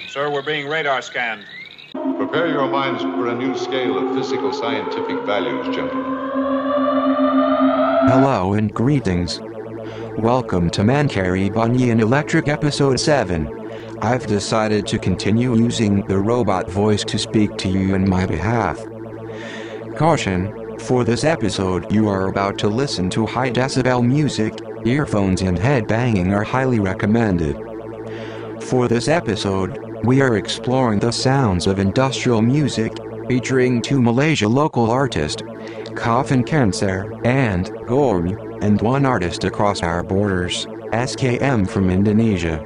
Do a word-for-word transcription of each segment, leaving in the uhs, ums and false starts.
Sir, we're being radar scanned. Prepare your minds for a new scale of physical scientific values, gentlemen. Hello and greetings. Welcome to Mankari Bunyan Electric Episode seven. I've decided to continue using the robot voice to speak to you in my behalf. Caution, for this episode you are about to listen to high decibel music, earphones and head banging are highly recommended. For this episode, we are exploring the sounds of industrial music, featuring two Malaysia local artists, Coffin Cancer and Gorb, and one artist across our borders, S K M from Indonesia.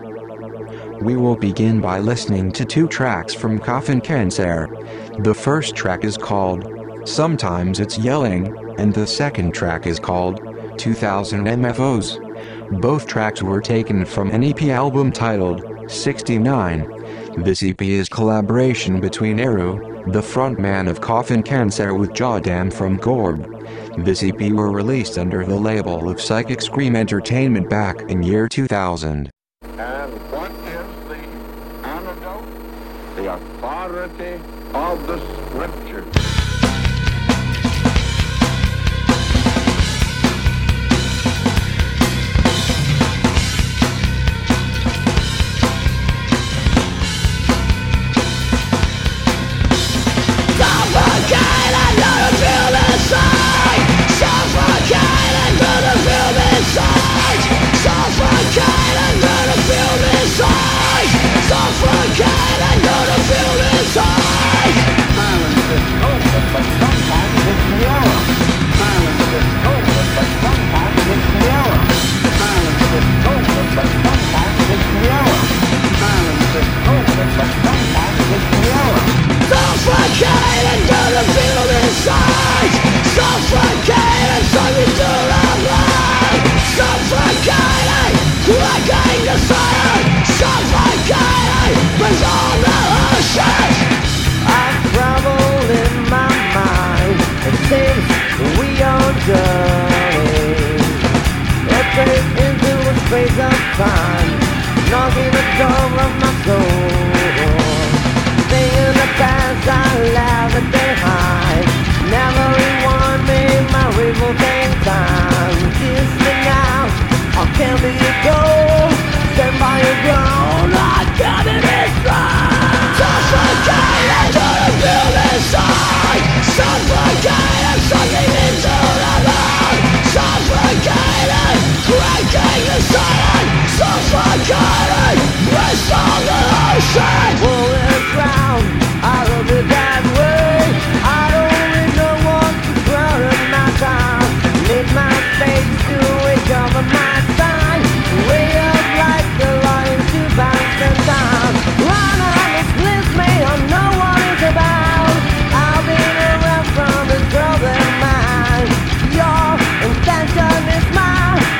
We will begin by listening to two tracks from Coffin Cancer. The first track is called Sometimes It's Yelling, and the second track is called two thousand M F Os. Both tracks were taken from an E P album titled sixty-nine. This E P is collaboration between Eru, the frontman of Coffin Cancer, with Jawdam from Gorb. This E P were released under the label of Psychic Scream Entertainment back in year two thousand. And what is the antidote? The authority of the Scriptures.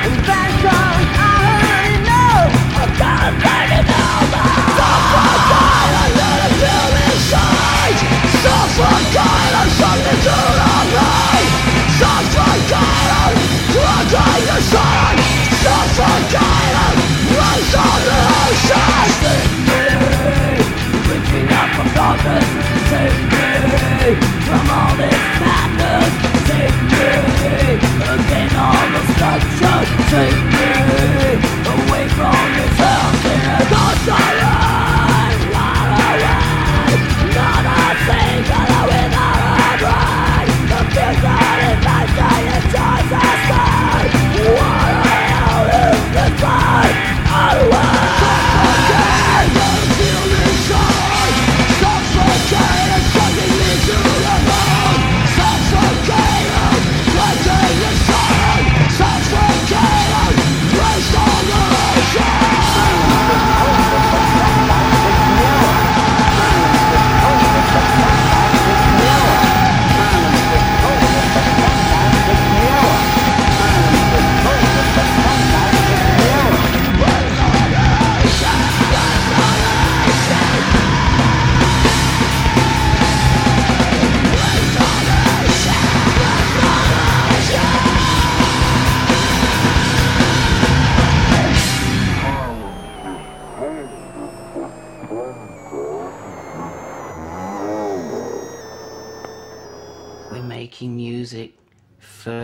Stop!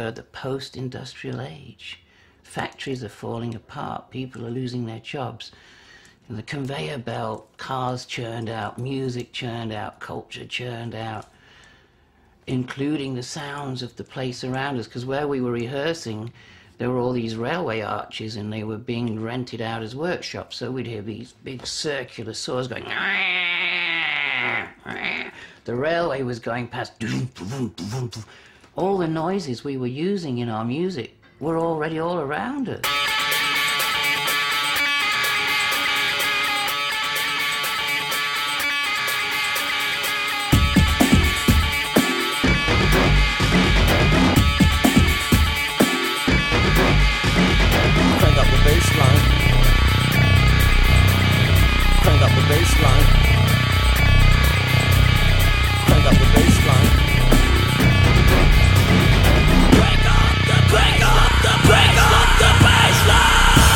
uh, the post-industrial age. Factories are falling apart, people are losing their jobs. And the conveyor belt, cars churned out, music churned out, culture churned out, including the sounds of the place around us, because where we were rehearsing, there were all these railway arches and they were being rented out as workshops, so we'd hear these big circular saws going. The railway was going past. All the noises we were using in our music were already all around us. Crank up the bass line. Crank up the bass line. Crank up the bass line. Crank up the, crank up the, crank up the bass line.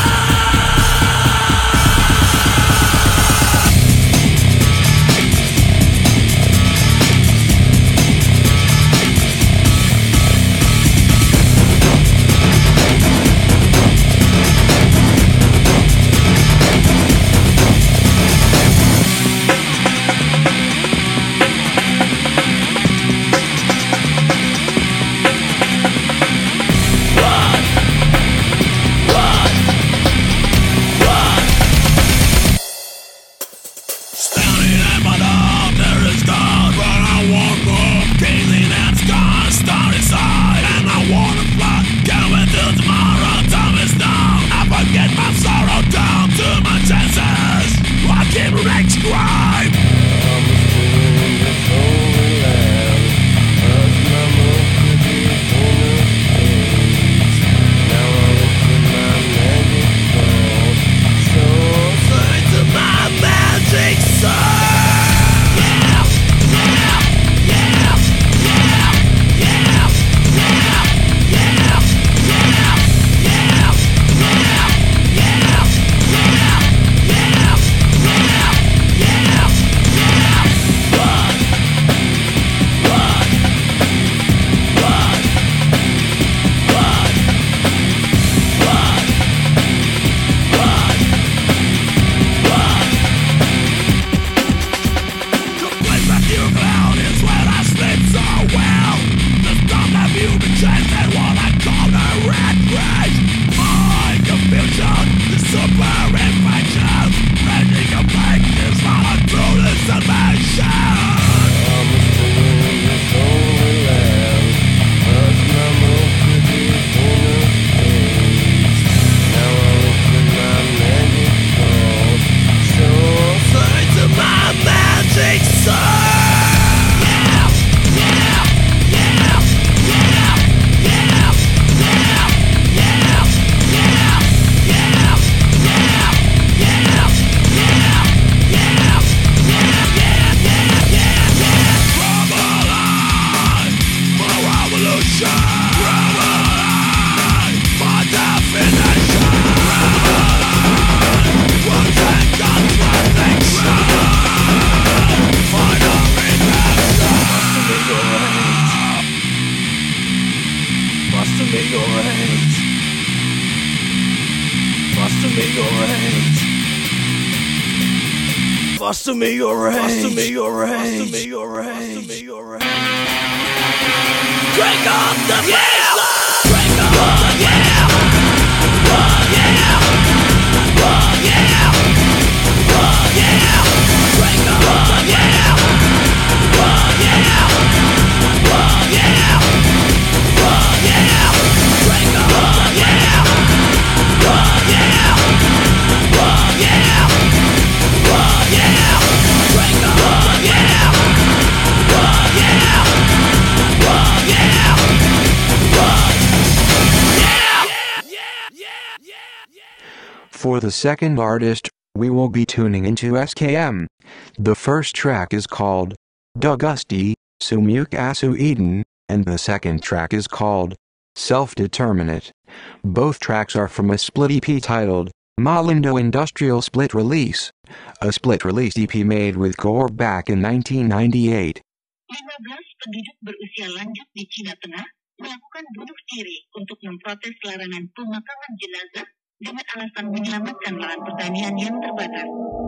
Foster me your rage. Foster me your rage. Foster me your rage. Foster me your rage. Crank up the bass. Crank up the yeah. Oh yeah. Oh yeah. Oh yeah. Crank up the yeah. Oh yeah. Oh yeah. Oh yeah. Crank up the yeah. Oh yeah. Oh yeah. Oh yeah, crank up, oh yeah, oh yeah, oh yeah, oh yeah. For the second artist, we will be tuning into S K M. The first track is called Dugusti, Sumuk Asu Eden, and the second track is called Self-Determinate. Both tracks are from a split E P titled Malindo Industrial Split Release, a split release E P made with Gore back in nineteen ninety-eight. lima belas penduduk berusia lanjut di Cina Tengah melakukan bunuh diri untuk memprotes larangan pemakaman jenazah dengan alasan menyelamatkan lahan pertanian yang terbakar.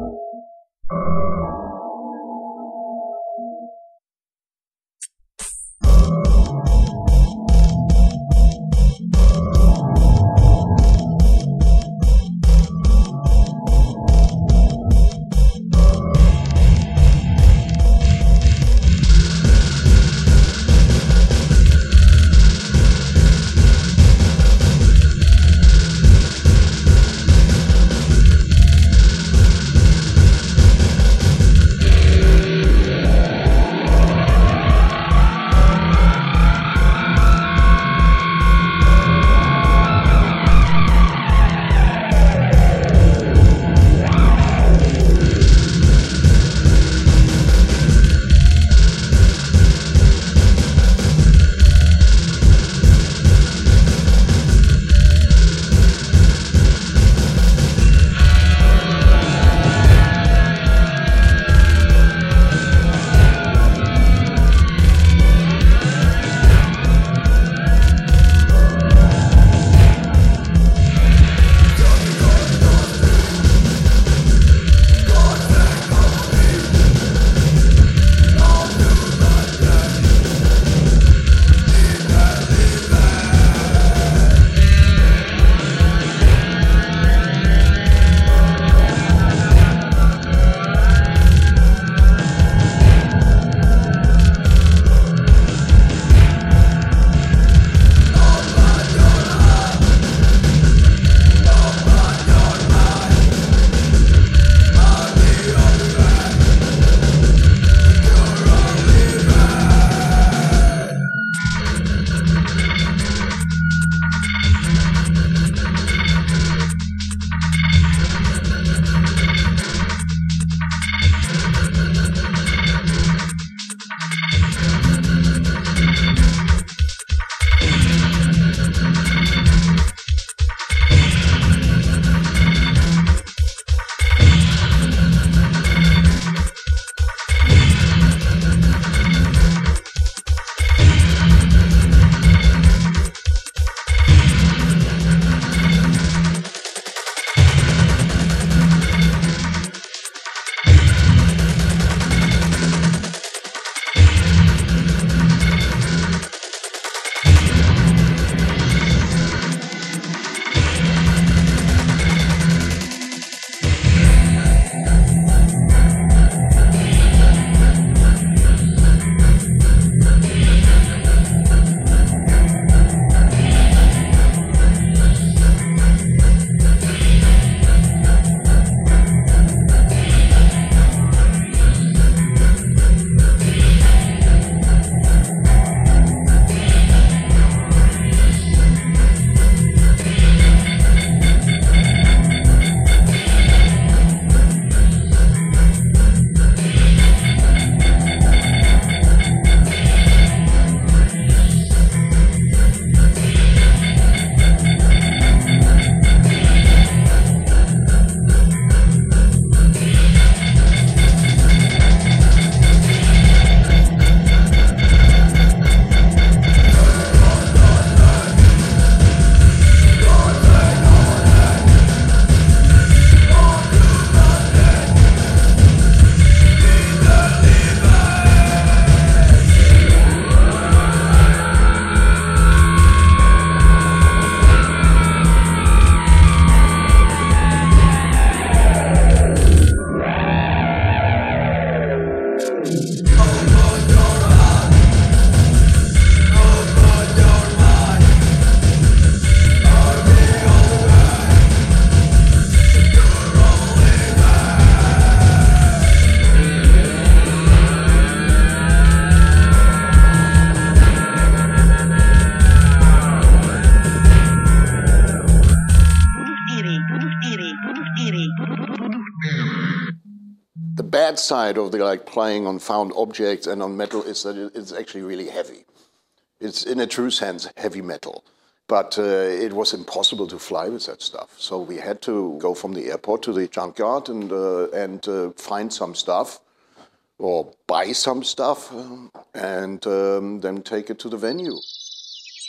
bad side of the like playing on found objects and on metal is that it's actually really heavy. It's in a true sense heavy metal. But uh, it was impossible to fly with that stuff. So we had to go from the airport to the junkyard and, uh, and uh, find some stuff or buy some stuff um, and um, then take it to the venue.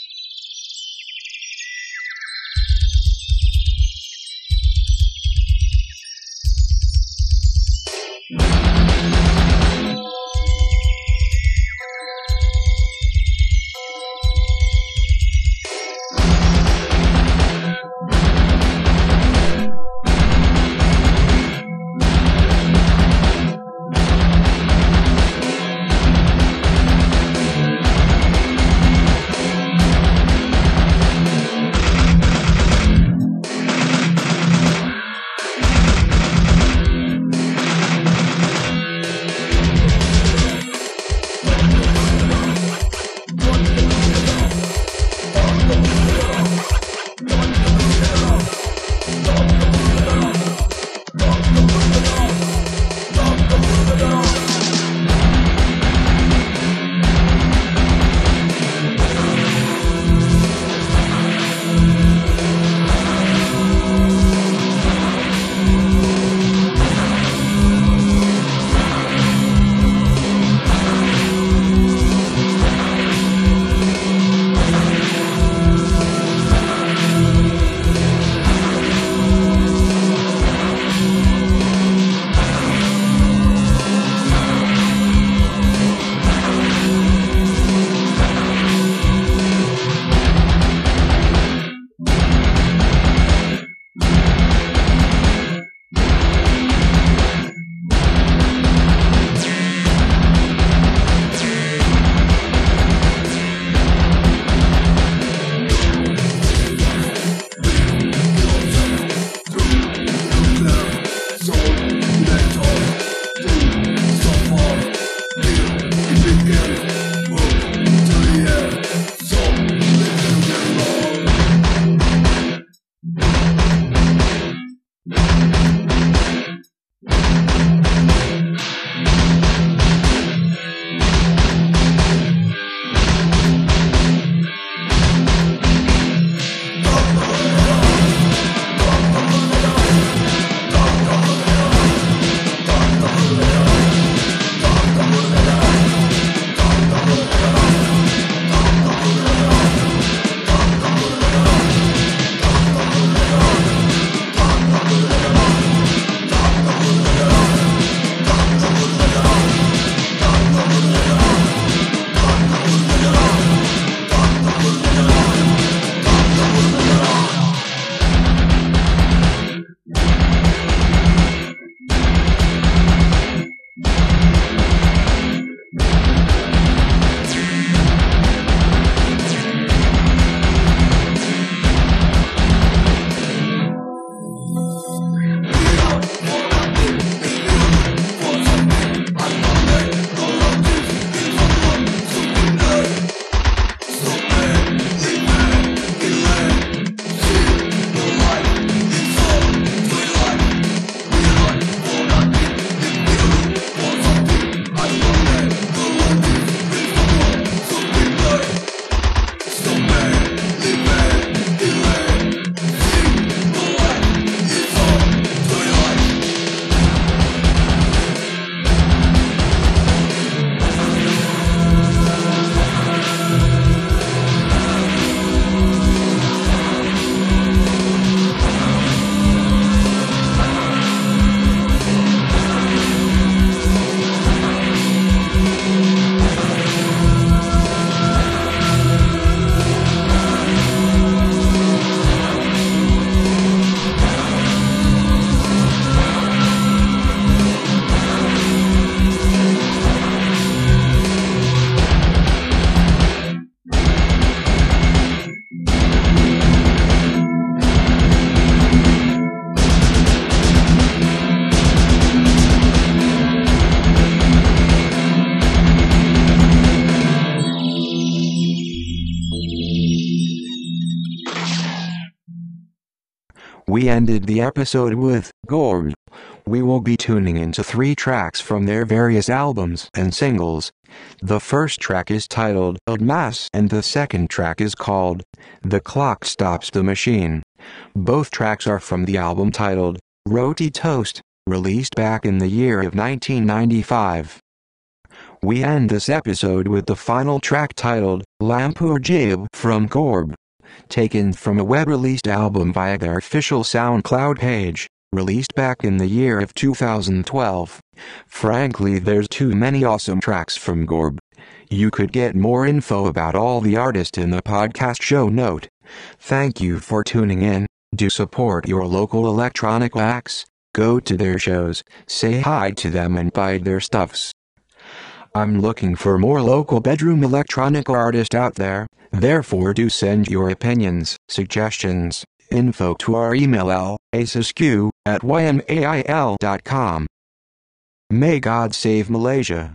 We ended the episode with Gorb. We will be tuning into three tracks from their various albums and singles. The first track is titled Old Mass and the second track is called The Clock Stops the Machine. Both tracks are from the album titled Roti Toast, released back in the year of nineteen ninety-five. We end this episode with the final track titled Lampur Jib from Gorb, taken from a web-released album via their official SoundCloud page, released back in the year of two thousand twelve. Frankly, there's too many awesome tracks from Gorb. You could get more info about all the artists in the podcast show note. Thank you for tuning in. Do support your local electronic acts, go to their shows, say hi to them and buy their stuffs. I'm looking for more local bedroom electronic artists out there, therefore do send your opinions, suggestions, info to our email l asescu at y m a i l dot com. May God save Malaysia.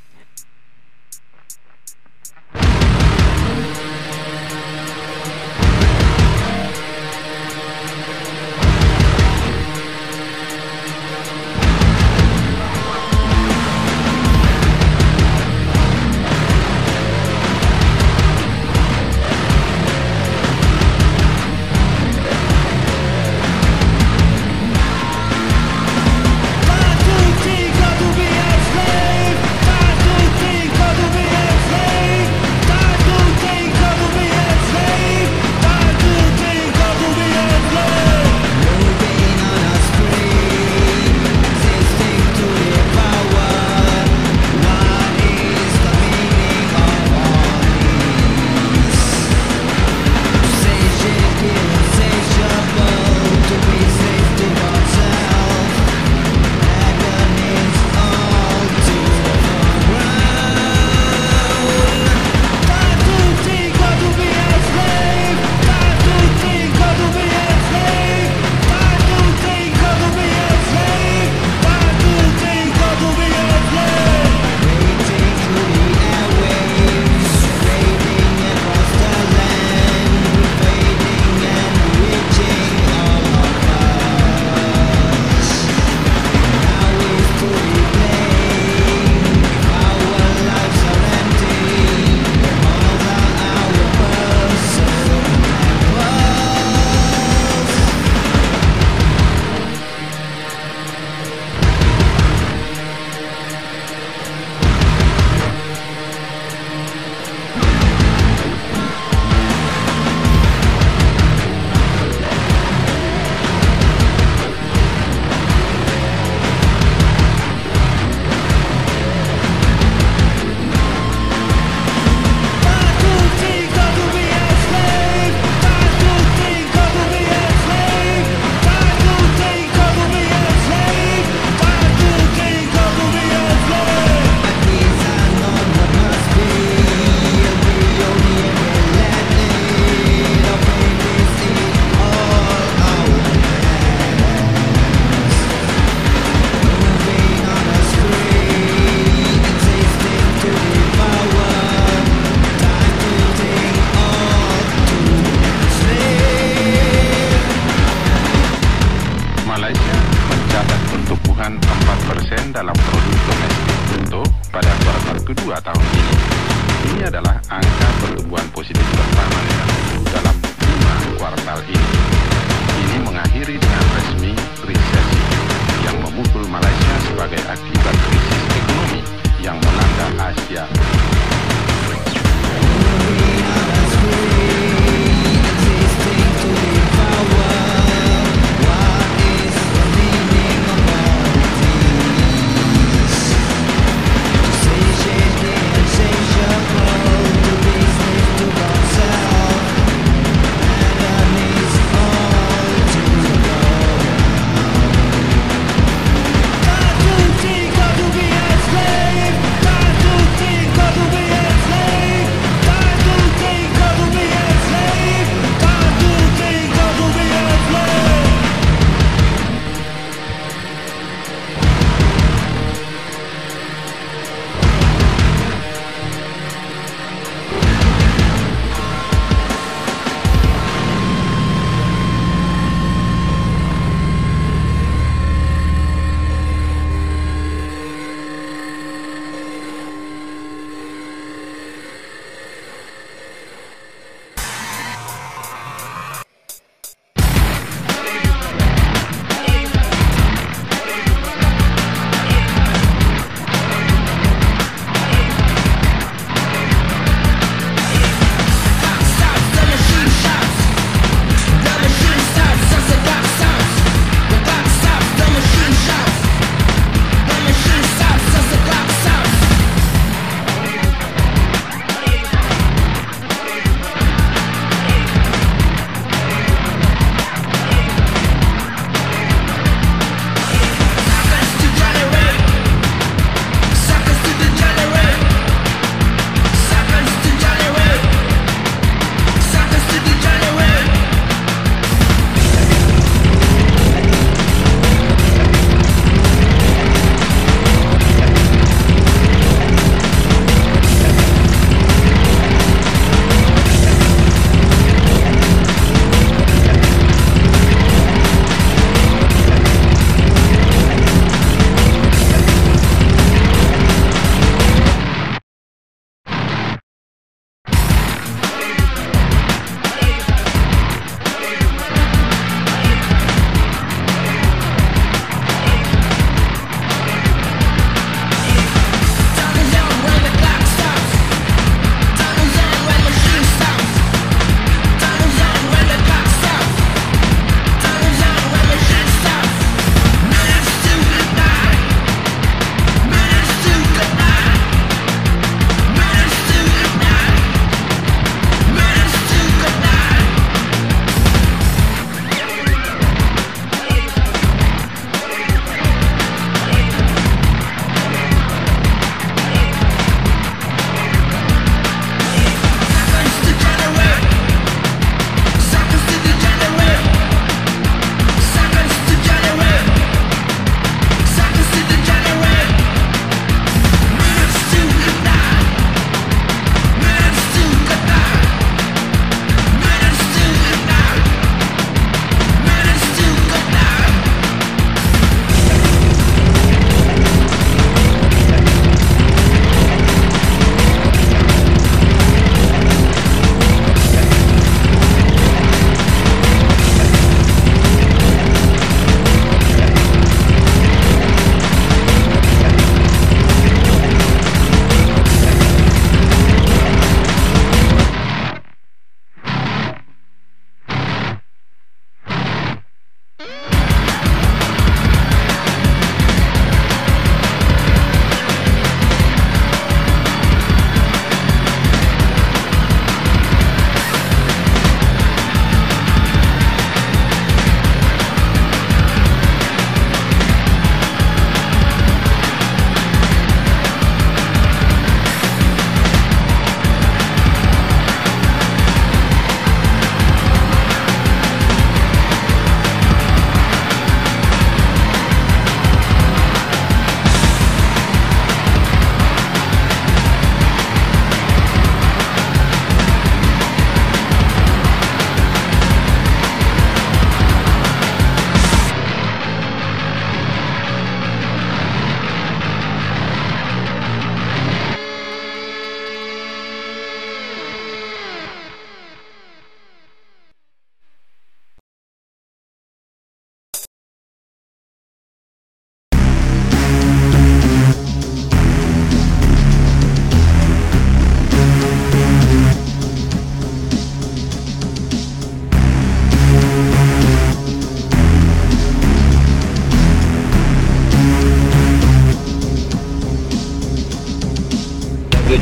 kedua tahun ini. Ini adalah angka pertumbuhan positif pertama negara dalam lima kuartal ini. Ini mengakhiri dengan resmi resesi yang memukul Malaysia sebagai akibat krisis ekonomi yang melanda Asia.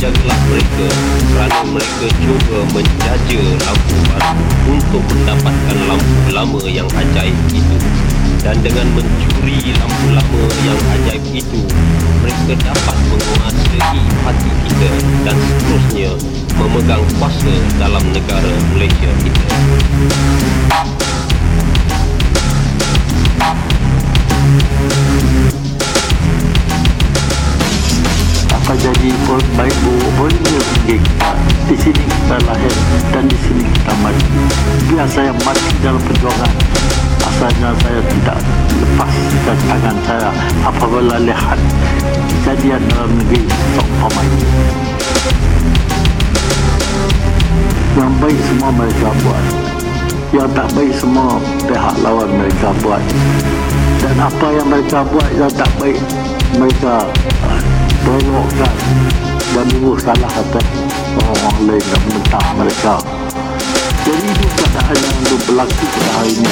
Jaga-jagalah mereka kerana mereka cuba menjaja lampu baru untuk mendapatkan lampu lama yang ajaib itu. Dan dengan mencuri lampu lama yang ajaib itu, mereka dapat menguasai hati kita dan seterusnya memegang kuasa dalam negara Malaysia kita. Apa jadi pun baik buruk boleh pergi kita. Di sini kita lahir dan di sini kita mati. Biar saya mati dalam perjuangan, asalnya saya tidak lepaskan tangan saya apabila lihat kejadian dalam negeri seumpama ini. Yang baik semua mereka buat, yang tak baik semua pihak lawan mereka buat. Dan apa yang mereka buat yang tak baik, mereka tolokkan dan ibu salah atas orang lain dan mentah mereka. Jadi itu keadaan yang berlaku pada hari ini.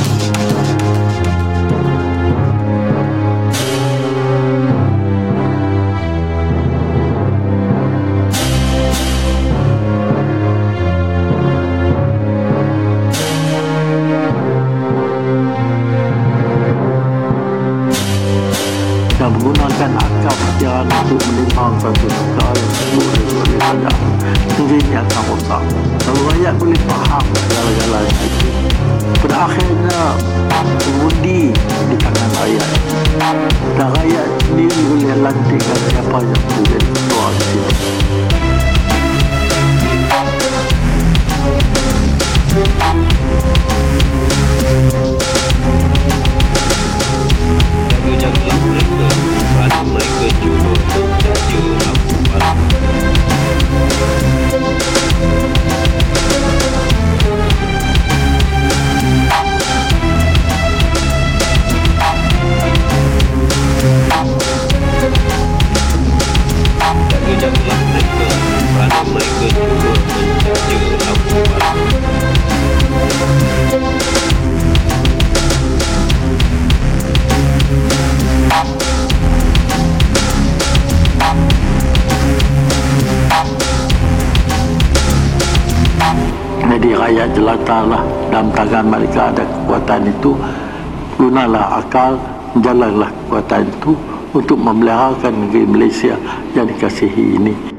Dan menggunakan akal pikiran untuk menimbang satu perkara yang boleh boleh saja. Sendirinya akan rosak. Kalau rakyat boleh faham segala-galanya itu, pada akhirnya mengundi di tangan rakyat. Dan rakyat sendiri boleh lantikkan siapa yang boleh ketua di sini. Jaga-jagalah mereka kerana mereka cuba menjaja lampu baru. Jaga-jagalah mereka kerana mereka cuba menjaja lampu baru. Jadi rakyat jelatalah dalam tangan mereka ada kekuatan itu. Gunalah akal, jalanlah kekuatan itu untuk memeliharakan negeri Malaysia yang dikasihi ini.